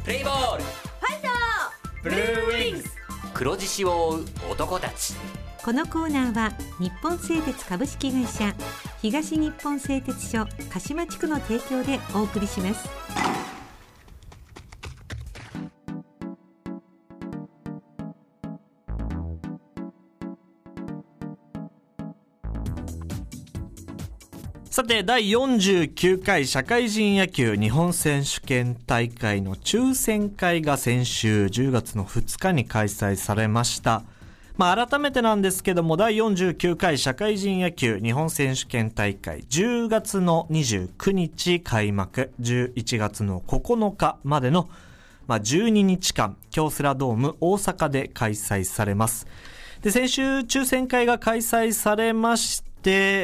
プレイボール、 ファイト、 ブルーウィングス、黒獅子を追う男たち。 このコーナーは日本製鉄株式会社、東日本製鉄所鹿島地区の提供でお送りします。 さて、第49回社会人野球日本選手権大会の抽選会が先週10月の2日に開催されました。改めてなんですけども、第49回社会人野球日本選手権大会10月の29日開幕、11月の9日までの、12日間、京セラドーム大阪で開催されます。で、先週抽選会が開催されまして、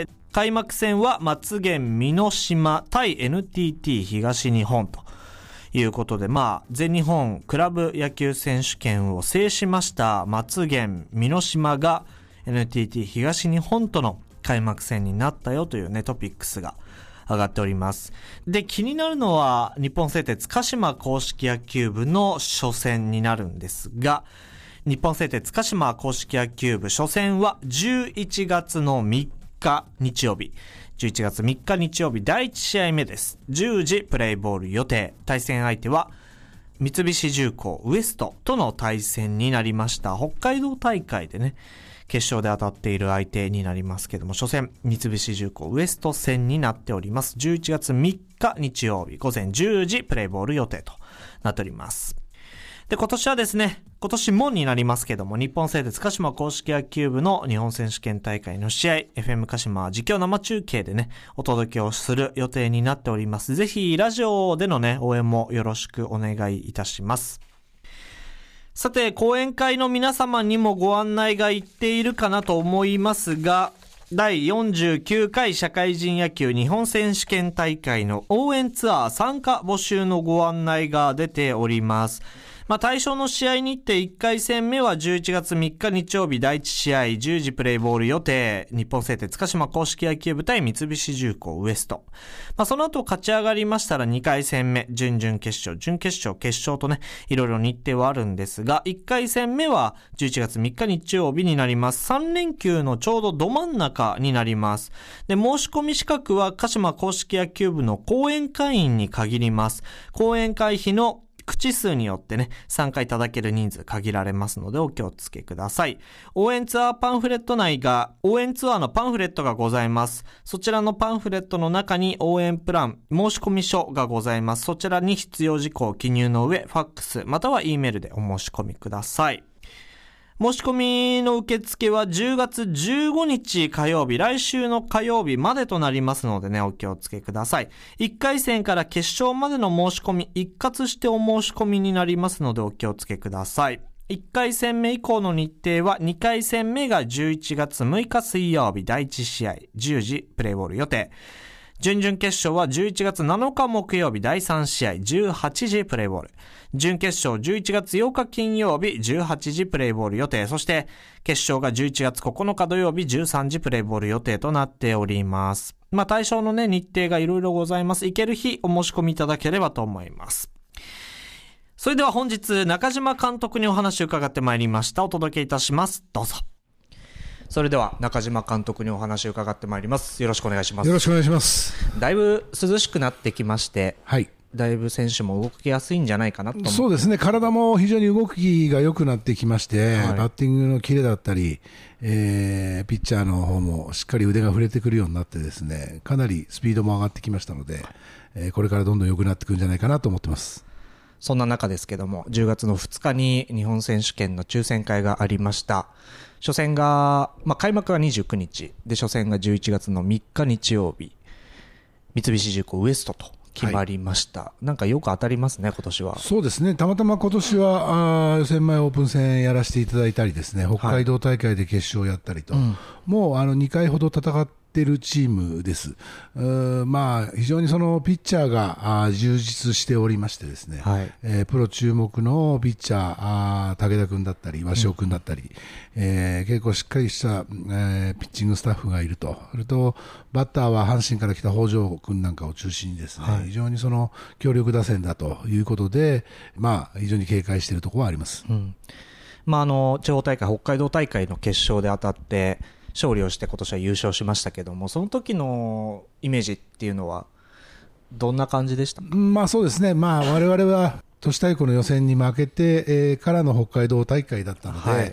開幕戦はまつげん美濃島対 NTT 東日本ということで、全日本クラブ野球選手権を制しましたまつげん美濃島が NTT 東日本との開幕戦になったよというね、トピックスが上がっております。で、気になるのは日本製鉄鹿島硬式野球部の初戦になるんですが、日本製鉄鹿島硬式野球部初戦は11月の3日日曜日、11月3日日曜日第1試合目です。10時プレイボール予定。対戦相手は三菱重工ウエストとの対戦になりました。北海道大会でね、決勝で当たっている相手になりますけども、初戦三菱重工ウエスト戦になっております。11月3日日曜日午前10時プレイボール予定となっております。で、今年はですね、今年もになりますけども、日本製鉄鹿島硬式野球部の日本選手権大会の試合、FM 鹿島実況生中継でね、お届けをする予定になっております。ぜひラジオでのね、応援もよろしくお願いいたします。さて、講演会の皆様にもご案内がいっているかなと思いますが、第49回社会人野球日本選手権大会の応援ツアー参加募集のご案内が出ております。対象の試合日程1回戦目は11月3日日曜日第1試合10時プレイボール予定、日本製鉄鹿島硬式野球部対三菱重工ウエスト。その後勝ち上がりましたら2回戦目、準々決勝、準決勝、決勝とね、いろいろ日程はあるんですが、1回戦目は11月3日日曜日になります。3連休のちょうどど真ん中になります。で、申し込み資格は鹿島硬式野球部の講演会員に限ります。講演会費の口数によってね、参加いただける人数限られますのでお気をつけください。応援ツアーパンフレット内が、応援ツアーのパンフレットがございます。そちらのパンフレットの中に応援プラン、申し込み書がございます。そちらに必要事項を記入の上、ファックスまたは E メールでお申し込みください。申し込みの受付は10月15日火曜日、来週の火曜日までとなりますのでね、お気をつけください。1回戦から決勝までの申し込み、一括してお申し込みになりますのでお気をつけください。1回戦目以降の日程は2回戦目が11月6日水曜日第1試合10時プレイボール予定。準々決勝は11月7日木曜日第3試合18時プレイボール。準決勝11月8日金曜日18時プレイボール予定。そして決勝が11月9日土曜日13時プレイボール予定となっております。対象のね、日程がいろいろございます。行ける日お申し込みいただければと思います。それでは本日中島監督にお話を伺ってまいりました。お届けいたします。どうぞ。それでは中島監督にお話を伺ってまいります。よろしくお願いします。 よろしくお願いします。 だいぶ涼しくなってきまして、 はい、 だいぶ選手も動きやすいんじゃないかなと思って。 そうですね、体も非常に動きが良くなってきまして、バッティングのキレだったり、ピッチャーの方もしっかり腕が触れてくるようになってですね、かなりスピードも上がってきましたので、これからどんどん良くなってくるんじゃないかなと思ってます。 そんな中ですけども、10月の2日に日本選手権の抽選会がありました。初戦が、開幕が29日で、初戦が11月の3日日曜日、三菱重工ウエストと決まりました。なんかよく当たりますね、今年は。 そうですね、たまたま今年は予選前オープン戦やらせていただいたりですね、北海道大会で決勝をやったりと、もう2回ほど戦っってるチームです。まあ、非常にそのピッチャーが充実しておりましてですね、はい、プロ注目のピッチャー武田君だったり鷲尾君だったり、結構しっかりした、ピッチングスタッフがいると。それとバッターは阪神から来た北條君なんかを中心にですね、はい、非常にその強力打線だということで、まあ、非常に警戒しているところはあります。 まあ、地方大会、北海道大会の決勝で当たって勝利をして今年は優勝しましたけども、その時のイメージっていうのはどんな感じでした？ まあ、そうですね、まあ、我々は都市対抗の予選に負けて、からの北海道大会だったので、はい、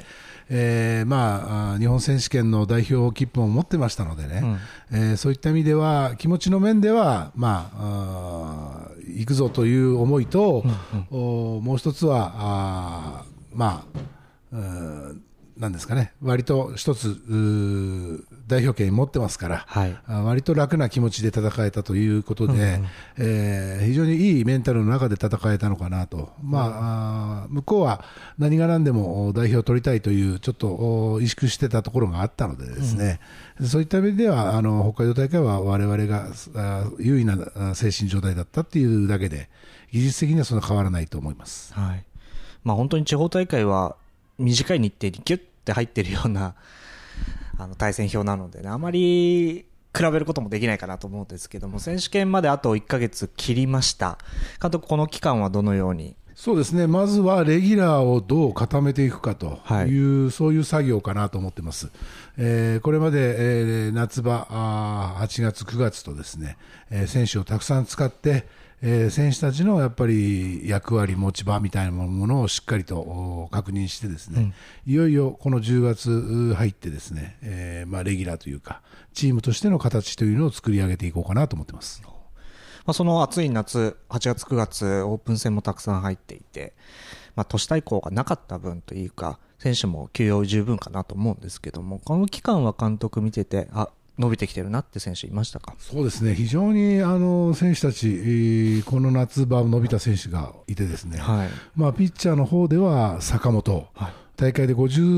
まあ、日本選手権の代表切符を持ってましたのでね、そういった意味では気持ちの面では、まあ、行くぞという思いと、もう一つはまあ、なんですかね、割と一つ代表権持ってますから、はい、割と楽な気持ちで戦えたということで、非常にいいメンタルの中で戦えたのかなと、まあ、向こうは何が何でも代表を取りたいというちょっと萎縮してたところがあったのでですね、そういった意味では北海道大会は我々が優位な精神状態だったっていうだけで技術的にはそんな変わらないと思います。 はい、まあ、本当に地方大会は短い日程にギュッて入っているような対戦表なので、ね、あまり比べることもできないかなと思うんですけども、選手権まであと1ヶ月切りました。監督、この期間はどのように？ そうですね、まずはレギュラーをどう固めていくかという、はい、そういう作業かなと思っています。これまで、夏場8月9月とですね、選手をたくさん使って選手たちのやっぱり役割、持ち場みたいなものをしっかりと確認してですね、いよいよこの10月入ってですね、まあ、レギュラーというかチームとしての形というのを作り上げていこうかなと思っています。 まあ、その暑い夏8月9月オープン戦もたくさん入っていて、まあ、都市対抗がなかった分というか選手も休養十分かなと思うんですけども、この期間は監督見てて伸びてきてるなって選手いましたか？ そうですね、非常に選手たち、この夏場伸びた選手がいてですね、はい、まあ、ピッチャーの方では坂本、はい、大会で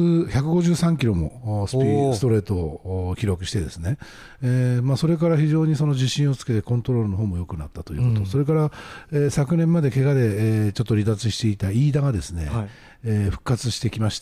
153キロもストレートを記録してですね、まあ、それから非常にその自信をつけてコントロールの方も良くなったということ、それから、昨年まで怪我で、ちょっと離脱していた飯田がですね、はい、復活してきまして、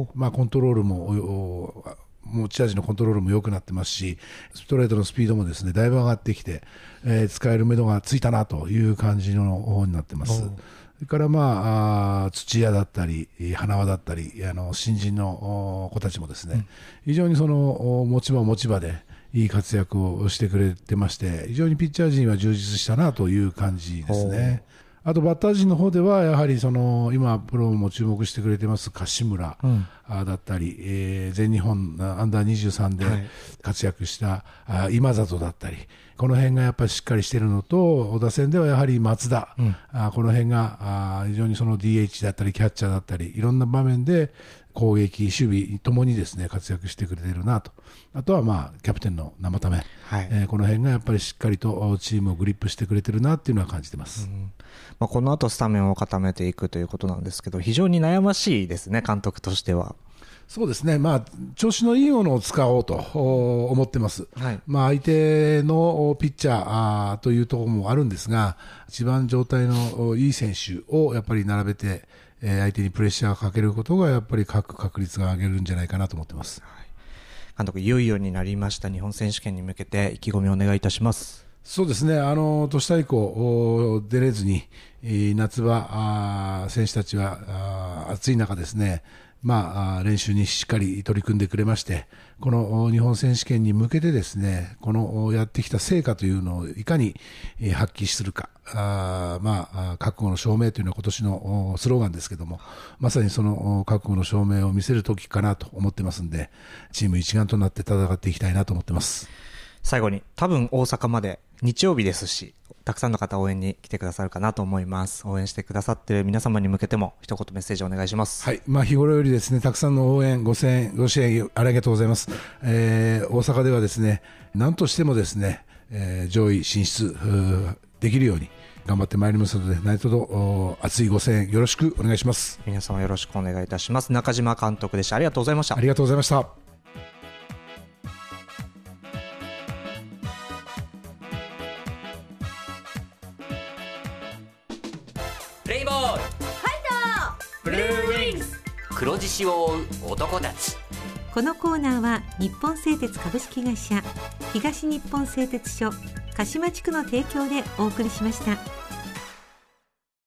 まあ、コントロールも持ち味のコントロールも良くなってますし、ストレートのスピードもですねだいぶ上がってきて、使える目処がついたなという感じの方になってます。それから、まあ、土屋だったり花輪だったり新人の子たちもですね、非常にその持ち場でいい活躍をしてくれてまして、非常にピッチャー陣は充実したなという感じですね。あとバッター陣の方ではやはり今プロも注目してくれてます柏村だったり、全日本アンダー23で活躍した今里だったり、この辺がやっぱりしっかりしているのと、打線ではやはり松田、この辺が非常にその DH だったりキャッチャーだったりいろんな場面で攻撃、守備ともにですね活躍してくれているなと。あとはまあキャプテンの生田目、はい、この辺がやっぱりしっかりとチームをグリップしてくれているなっていうのは感じてます。 まあ、この後スタメンを固めていくということなんですけど、非常に悩ましいですね、監督としては。 そうですね、まあ、調子のいいものを使おうと思ってます。はい、まあ、相手のピッチャーというところもあるんですが、一番状態のいい選手をやっぱり並べて相手にプレッシャーをかけることがやっぱり確率が上げるんじゃないかなと思ってます。はい、 監督、いよいよになりました日本選手権に向けて意気込みをお願いいたします。 そうですね、都市対抗出れずに夏場選手たちは暑い中ですね、まあ、練習にしっかり取り組んでくれまして、この日本選手権に向けてですね、このやってきた成果というのをいかに発揮するか、まあ、覚悟の証明というのは今年のスローガンですけども、まさにその覚悟の証明を見せる時かなと思ってますんで、チーム一丸となって戦っていきたいなと思ってます。 最後に、多分大阪まで日曜日ですし、たくさんの方応援に来てくださるかなと思います。応援してくださっている皆様に向けても一言メッセージをお願いします。 はい、まあ、日頃よりですねたくさんの応援ご支援ありがとうございます。大阪ではですね何としてもですね、上位進出できるように頑張ってまいりますので、何卒熱いご声援よろしくお願いします。 皆様よろしくお願いいたします。中島監督でした。ありがとうございました。 ありがとうございました。 プレイボール、 ファイト、ブルーウィングス。 黒獅子を追う男たち。 このコーナーは日本製鉄株式会社東日本製鉄所鹿島地区の提供でお送りしました。